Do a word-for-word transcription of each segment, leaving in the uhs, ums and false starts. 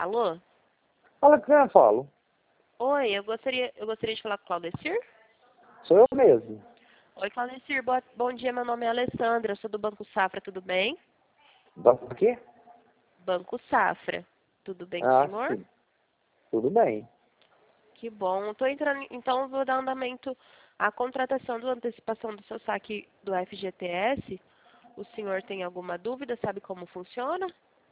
Alô? Fala que eu falo. Oi, eu gostaria, eu gostaria de falar com o Claudecir. Sou eu mesmo. Oi, Claudecir, boa, bom dia, meu nome é Alessandra, eu sou do Banco Safra, tudo bem? Da por quê? Banco Safra, tudo bem com o Ah, senhor? sim. Tudo bem. Que bom. Tô entrando, então eu vou dar andamento à contratação da antecipação do seu saque do F G T S. O senhor tem alguma dúvida? Sabe como funciona?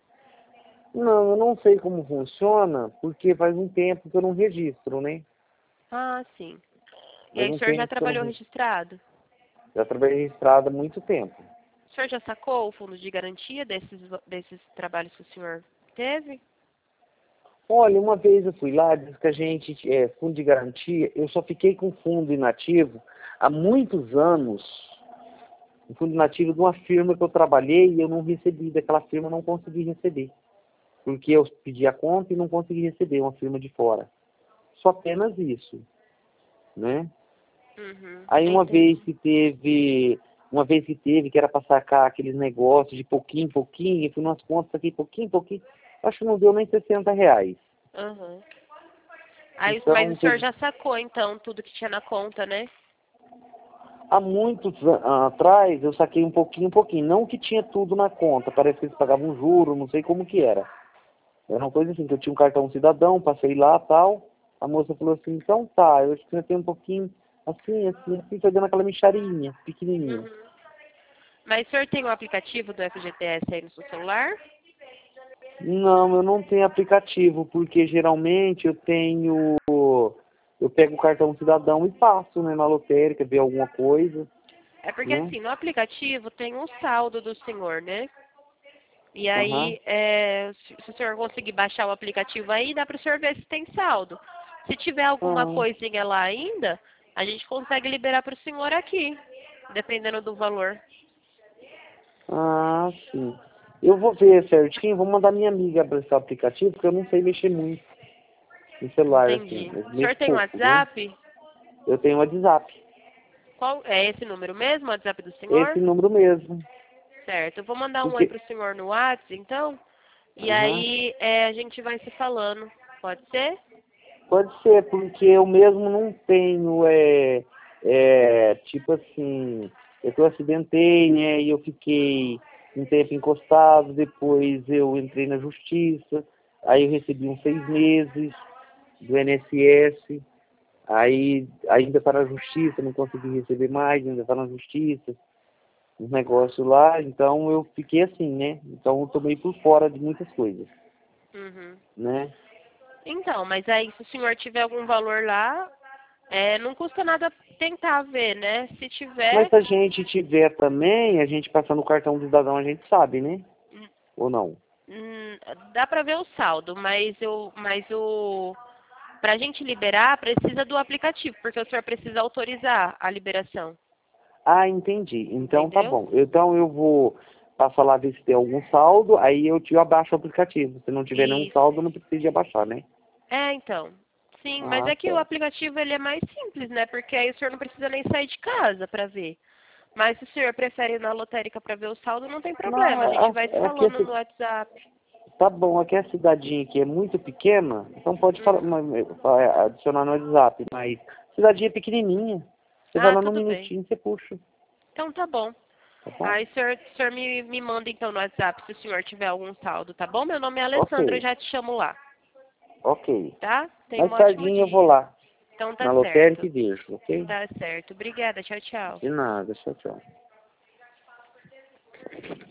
Não, eu não sei como funciona, porque faz um tempo que eu não registro, né? Ah, sim. E Faz aí, o um senhor já tempo que eu não trabalhou registro. registrado? Já trabalhei registrado há muito tempo. O senhor já sacou o fundo de garantia desses, desses trabalhos que o senhor teve? Olha, uma vez eu fui lá, disse que a gente, é, fundo de garantia, eu só fiquei com fundo inativo há muitos anos. Um fundo inativo de uma firma que eu trabalhei e eu não recebi, daquela firma eu não consegui receber. Porque eu pedi a conta e não consegui receber, uma firma de fora. Só apenas isso, né? Uhum, Aí uma vez entendi. que teve, uma vez que teve, que era para sacar aqueles negócios de pouquinho em pouquinho, eu fui nas contas aqui, pouquinho em pouquinho, acho que não deu nem sessenta reais. Uhum. Aí, mas Então, o senhor teve, já sacou, então, tudo que tinha na conta, né? há muitos an- atrás eu saquei um pouquinho, um pouquinho, não que tinha tudo na conta, parece que eles pagavam juro, não sei como que era. Era uma coisa assim, que eu tinha um cartão cidadão, passei lá tal, a moça falou assim, então tá, eu acho que você tem um pouquinho, assim, assim, assim, foi dando aquela micharinha, pequenininha. Uhum. Mas o senhor tem o aplicativo do F G T S aí no seu celular? Não, eu não tenho aplicativo, porque geralmente eu tenho, eu pego o cartão cidadão e passo, né, na lotérica, ver alguma coisa, É porque, né? assim, no aplicativo tem um saldo do senhor, né? E Aham. aí, é, se, se o senhor conseguir baixar o aplicativo aí, dá para o senhor ver se tem saldo. Se tiver alguma Ah, coisinha lá ainda, a gente consegue liberar para o senhor aqui, dependendo do valor. ah, sim. Eu vou ver certinho, vou mandar minha amiga abrir esse aplicativo, porque eu não sei mexer muito no celular, assim, Entendi. eu O senhor mexo tem pouco, né? WhatsApp? Eu tenho WhatsApp, Qual é esse número mesmo, o WhatsApp do esse senhor? número mesmo, Certo. Eu vou mandar um oi porque, pro senhor no WhatsApp, então. E aham. aí é, a gente vai se falando. Pode ser? Pode ser, porque eu mesmo não tenho, é, é, tipo assim, eu que eu acidentei, né, e eu fiquei um tempo encostado, depois eu entrei na justiça, aí eu recebi uns seis meses do I N S S, aí ainda está na justiça, não consegui receber mais, ainda está na justiça, os negócios lá, então eu fiquei assim, né, então eu tô meio por fora de muitas coisas, Uhum. né. Então, mas aí se o senhor tiver algum valor lá, é, não custa nada tentar ver, né? Se Mas tiver, se a gente tiver também, a gente passando o cartão do cidadão, a gente sabe, né? hum, Ou não? hum, dá pra ver o saldo, mas eu, mas o, pra gente liberar, precisa do aplicativo, porque o senhor precisa autorizar a liberação, Ah, entendi. Então tá entendeu? bom. Então eu vou passar lá ver se tem algum saldo, aí eu te abaixo o aplicativo. Se não tiver nenhum Isso. saldo, não precisa de abaixar, né? É, então. Sim, mas Ah, é que o certo. aplicativo ele é mais simples, né? Porque aí o senhor não precisa nem sair de casa para ver. Mas se o senhor prefere ir na lotérica para ver o saldo, não tem Não, problema. A gente é, vai se é aqui, falando esse- no WhatsApp. tá bom, aqui a cidadinha aqui é muito pequena, então pode falar, Uhum. ma- ma- é, adicionar no WhatsApp, mas cidadinha pequenininha. Você vai Ah, lá no tudo bem. minutinho, você puxa, Então tá bom. tá bom? Aí o senhor, o senhor me, me manda então no WhatsApp se o senhor tiver algum saldo, tá bom? Meu nome é Alessandra, eu Ok, já te chamo lá, ok. tá? Tenha um Mais ótimo tardinho eu vou dia. lá Então tá na lotérica certo. e vejo, ok? Tá certo. Obrigada. Tchau, tchau. De nada, tchau, tchau.